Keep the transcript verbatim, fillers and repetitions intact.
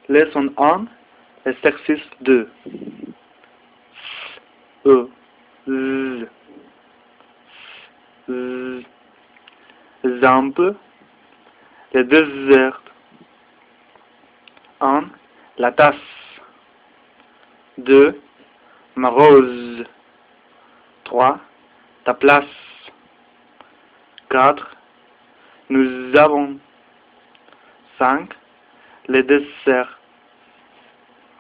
Leçon un, exercice deux. E, Z, Z. Exemple, le désert. un. La tasse. deux. Ma rose. trois. Ta place. quatre. Nous avons. cinq. Le dessert.